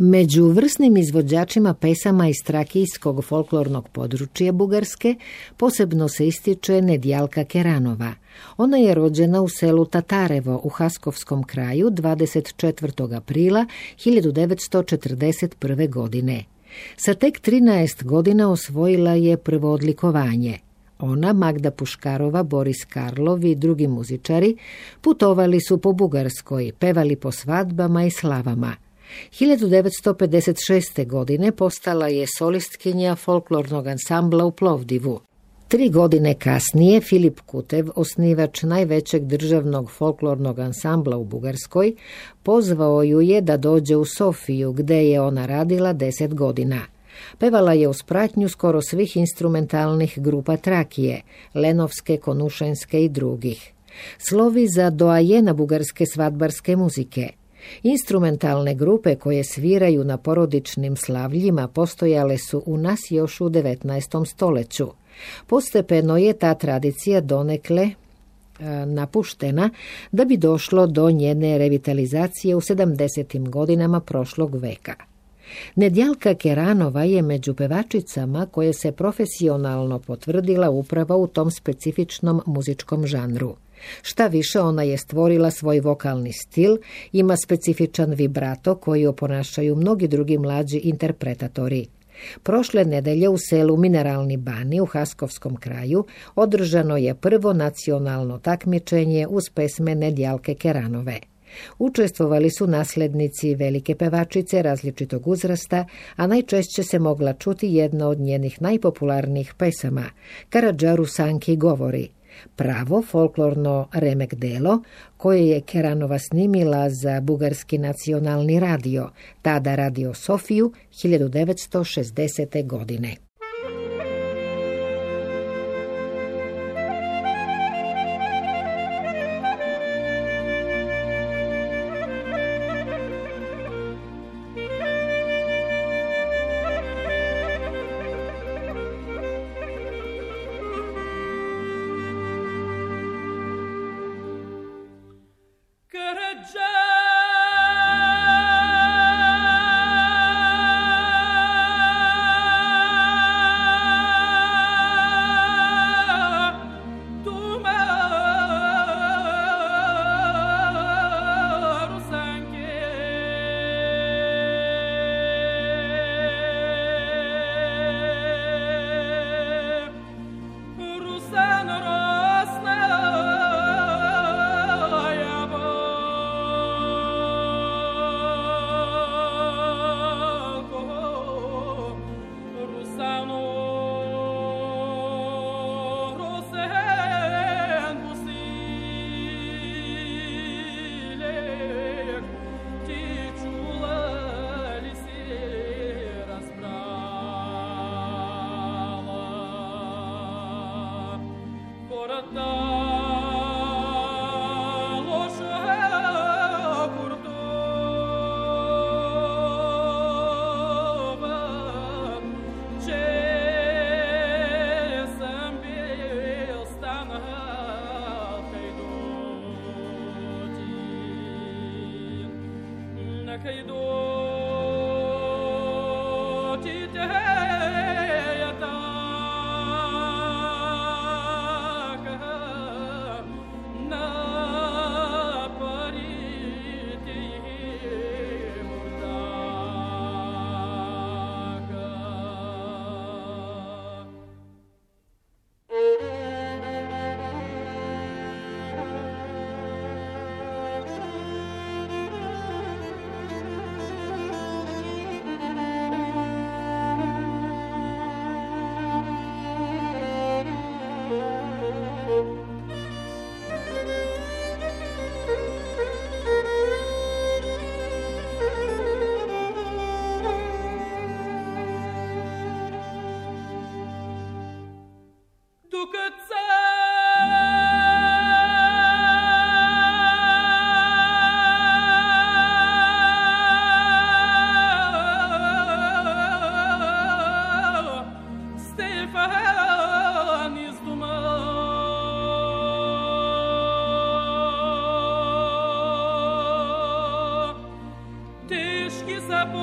Među vrsnim izvođačima pesama iz trakijskog folklornog područja Bugarske posebno se ističe Nedjalka Keranova. Ona je rođena u selu Tatarevo u Haskovskom kraju 24. aprila 1941. godine. Sa tek 13 godina osvojila je prvo odlikovanje. Ona, Magda Puškarova, Boris Karlov i drugi muzičari putovali su po Bugarskoj, pevali po svadbama i slavama. 1956. godine postala je solistkinja folklornog ansambla u Plovdivu. 3 godine kasnije Filip Kutev, osnivač najvećeg državnog folklornog ansambla u Bugarskoj, pozvao ju je da dođe u Sofiju, gde je ona radila 10 godina. Pevala je uz pratnju skoro svih instrumentalnih grupa Trakije, Lenovske, Konušenske i drugih. Slovi za doajena bugarske svadbarske muzike. Instrumentalne grupe koje sviraju na porodičnim slavljima postojale su u nas još u 19. stoljeću. Postepeno je ta tradicija donekle napuštena da bi došlo do njene revitalizacije u 70. godinama prošlog veka. Nedjalka Keranova je među pevačicama koje se profesionalno potvrdila upravo u tom specifičnom muzičkom žanru. Šta više, ona je stvorila svoj vokalni stil, ima specifičan vibrato koji oponašaju mnogi drugi mlađi interpretatori. Prošle nedelje u selu Mineralni Bani u Haskovskom kraju održano je prvo nacionalno takmičenje uz pesme Nedjalke Keranove. Učestvovali su naslednici velike pevačice različitog uzrasta, a najčešće se mogla čuti jedna od njenih najpopularnijih pesama, Karadža Rusanki govori, pravo folklorno remek delo koje je Keranova snimila za Bugarski nacionalni radio, tada Radio Sofiju, 1960. godine.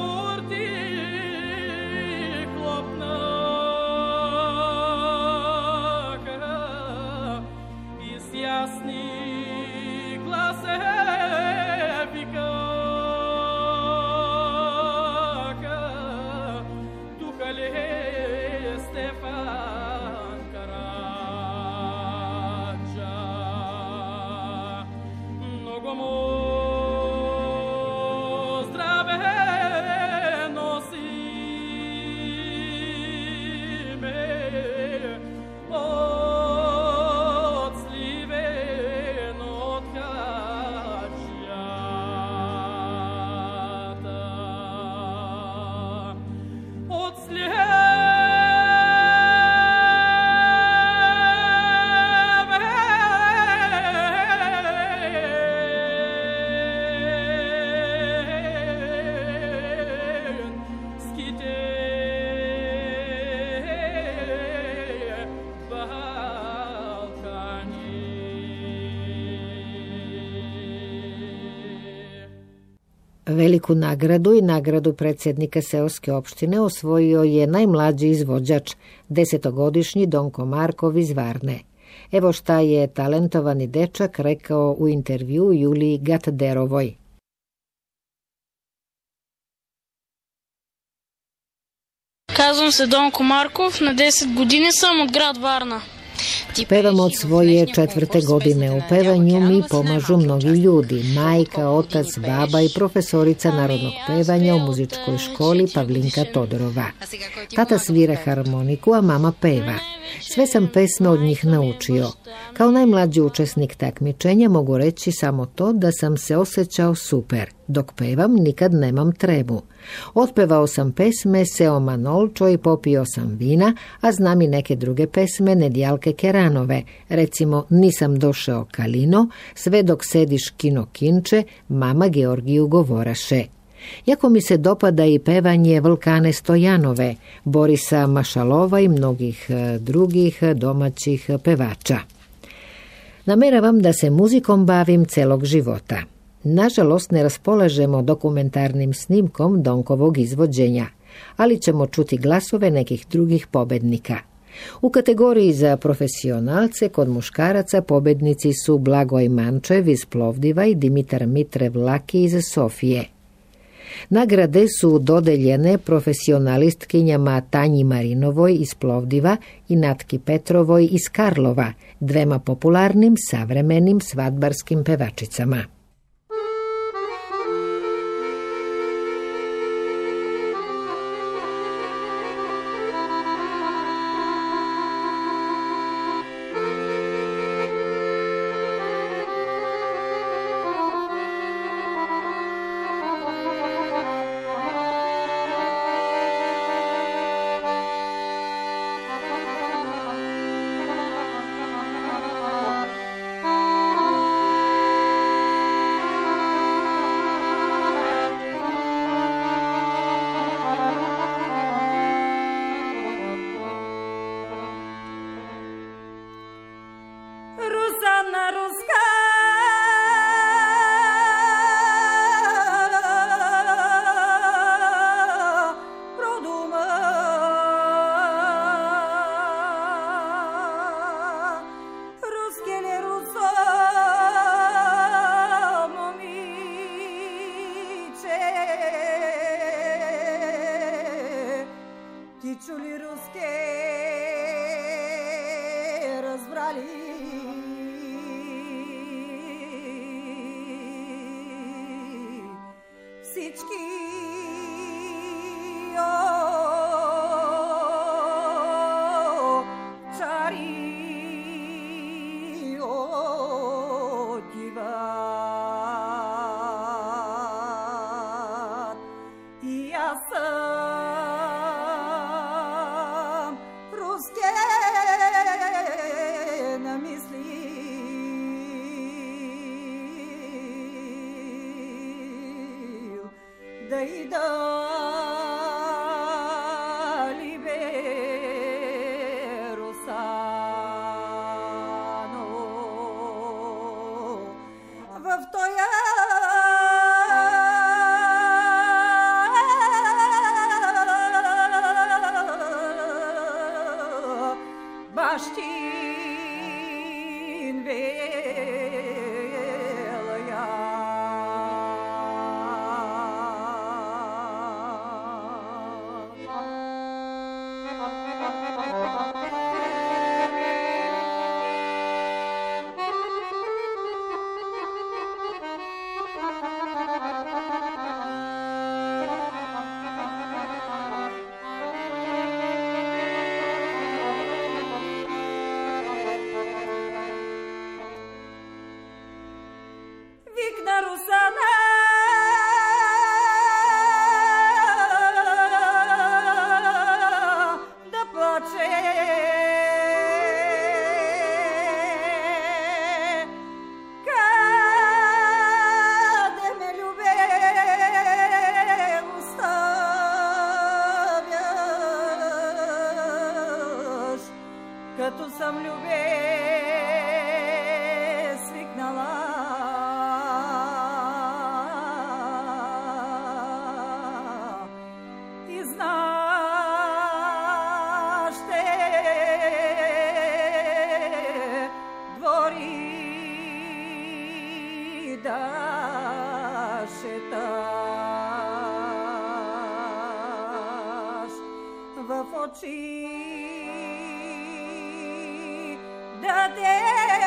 Veliku nagradu i nagradu predsjednika seoske opštine osvojio je najmlađi izvođač, 10-godišnji Donko Markov iz Varne. Evo šta je talentovani dečak rekao u intervju Juliji Gatderovoj. Казвам се Донко Марков, на 10 години съм от град Варна. Pevam od svoje 4. godine. U pevanju mi pomažu mnogi ljudi, majka, otac, baba i profesorica narodnog pevanja u muzičkoj školi Pavlinka Todorova. Tata svira harmoniku, a mama peva. Sve sam pesme od njih naučio. Kao najmlađi učesnik takmičenja mogu reći samo to da sam se osjećao super. Dok pevam nikad nemam tremu. Otpevao sam pesme Seo Manolčo i popio sam vina, a znam i neke druge pesme Nedjalke Keranove, recimo Nisam došao Kalino, Sve dok sediš kino kinče, Mama Georgiju govoraše. Jako mi se dopada i pevanje Vlkane Stojanove, Borisa Mašalova i mnogih drugih domaćih pevača. Nameravam da se muzikom bavim celog života. Nažalost, ne raspolažemo dokumentarnim snimkom Donkovog izvođenja, ali ćemo čuti glasove nekih drugih pobednika. U kategoriji za profesionalce kod muškaraca pobednici su Blagoj Mančev iz Plovdiva i Dimitar Mitrev Laki iz Sofije. Nagrade su dodeljene profesionalistkinjama Tanji Marinovoj iz Plovdiva i Natki Petrovoj iz Karlova, dvema popularnim savremenim svadbarskim pevačicama. В тоя като съм любе свикнала. И знаш, ще двори да шеташ в очи, да те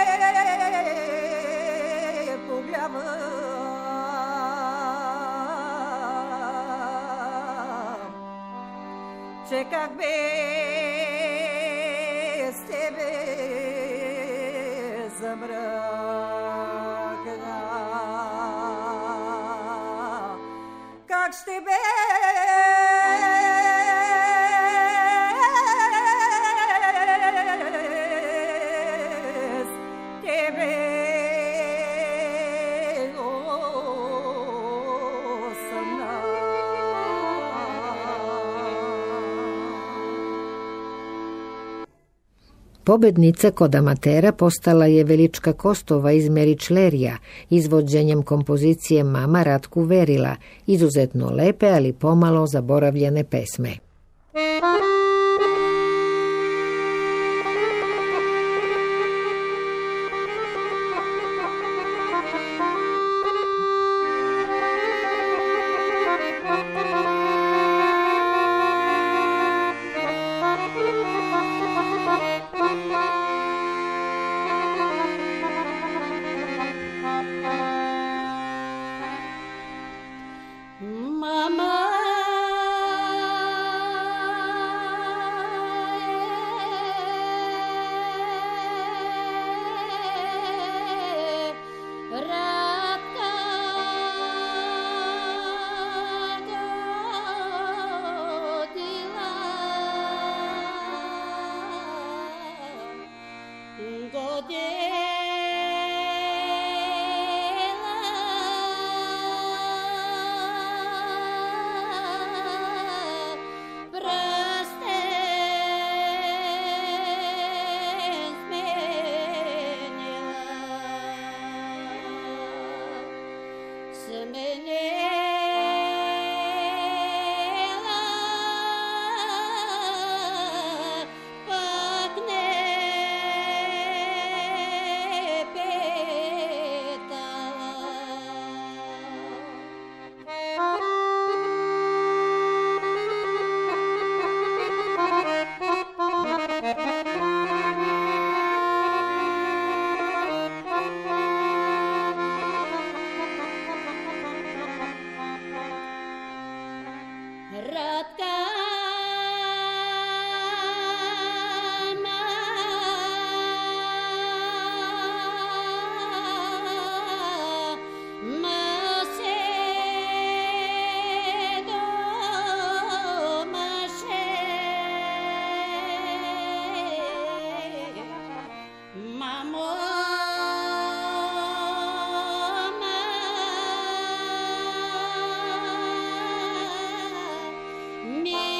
погледам, че как без тебе замръкна, как ще без Pobednica kod amatera postala je Velička Kostova iz Meričlerija izvođenjem kompozicije Mama Ratku Verila, izuzetno lepe, ali pomalo zaboravljene pesme. Me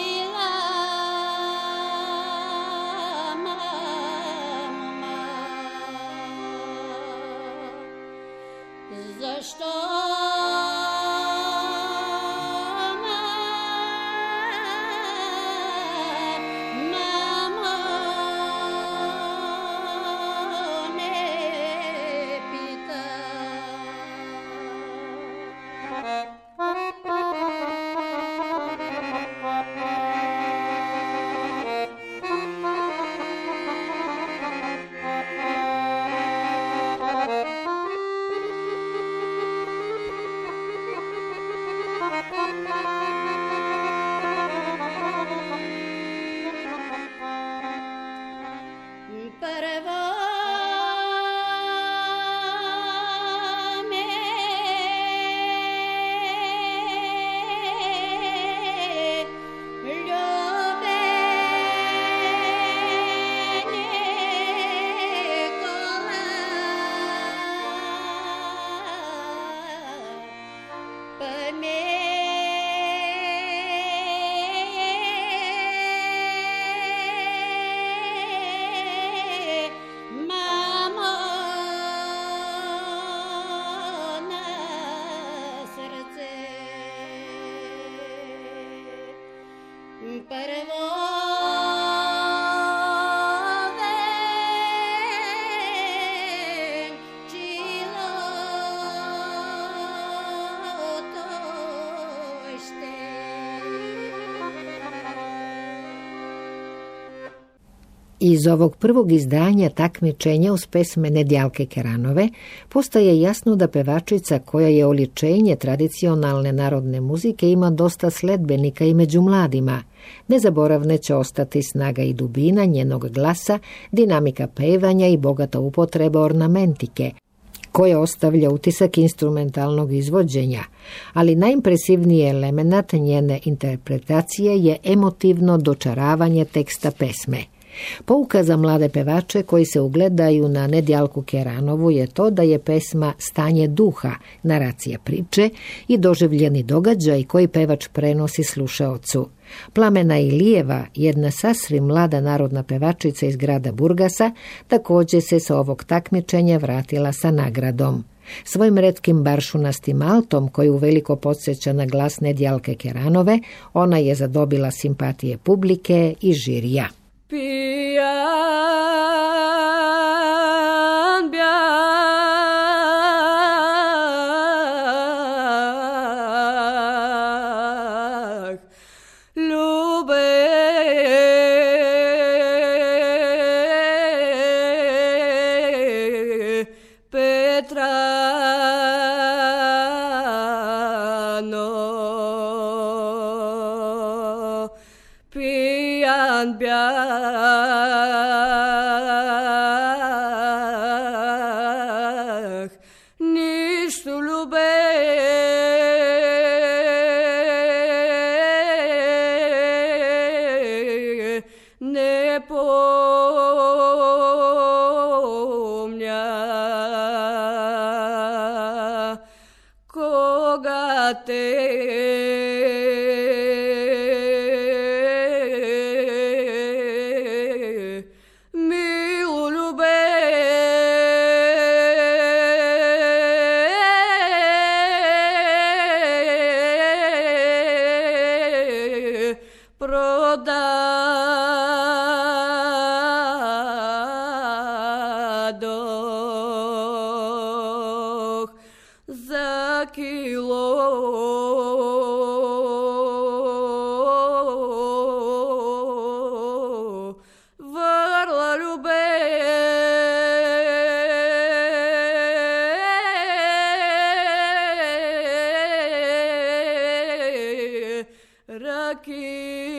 Iz ovog prvog izdanja takmičenja uz pesme Nedjalke Keranove postaje jasno da pevačica koja je oličenje tradicionalne narodne muzike ima dosta sledbenika i među mladima. Nezaboravne će ostati snaga i dubina njenog glasa, dinamika pevanja i bogata upotreba ornamentike, koja ostavlja utisak instrumentalnog izvođenja, ali najimpresivniji element njene interpretacije je emotivno dočaravanje teksta pesme. Pouka za mlade pevače koji se ugledaju na Nedjalku Keranovu je to da je pesma stanje duha, naracija priče i doživljeni događaj koji pevač prenosi slušaocu. Plamena Ilijeva, jedna sasvim mlada narodna pevačica iz grada Burgasa, također se sa ovog takmičenja vratila sa nagradom. Svojim retkim baršunastim altom, koji uveliko podsjeća na glas Nedjalke Keranove, ona je zadobila simpatije publike i žirija. Pijan bjah ljube Petrano pijan bjah ništu ljube ne pomnja koga te milu ljube prodadoh za kilo vrla ljube rakije